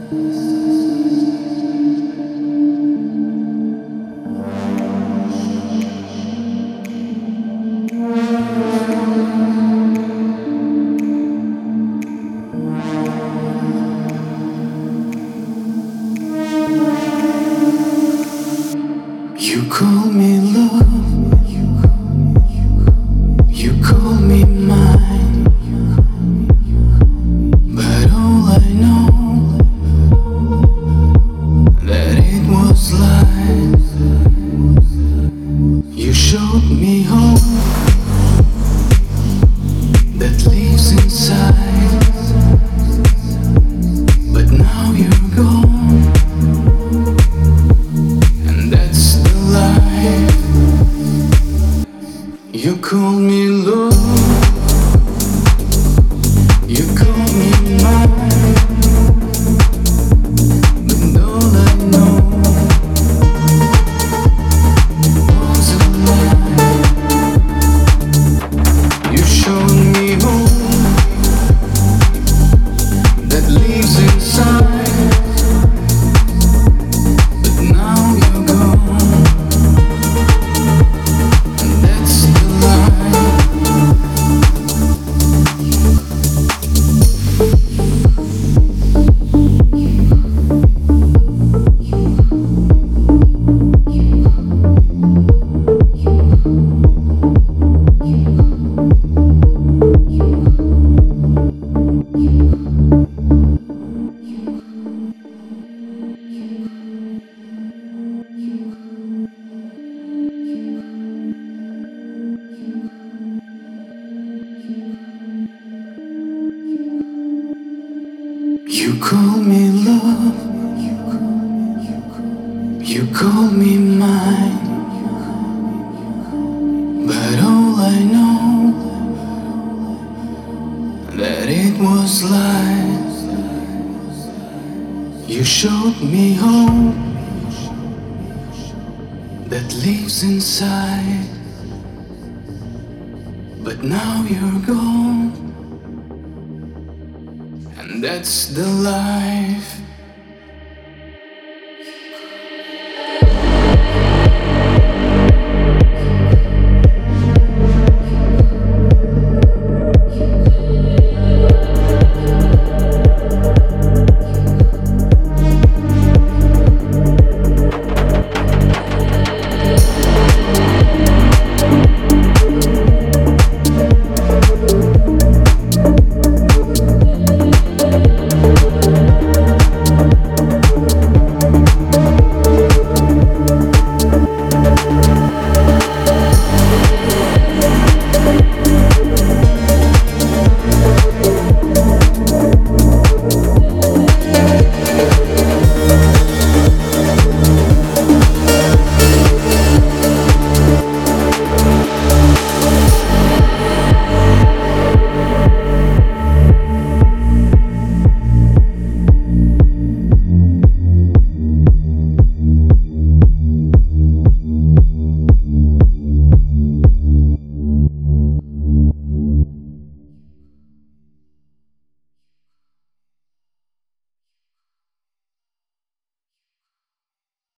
You call me love, you call me mine, but all I know that it was lies. You showed me hope that lives inside, but now you're gone, and that's the life. You call me love, you call me mine, but all I know was a lie. You showed me hope that lives inside, but now you're gone, and that's the lie. You call me love, you call me mine, but all I know that it was lies. You showed me hope that lives inside, but now you're gone, and that's the life.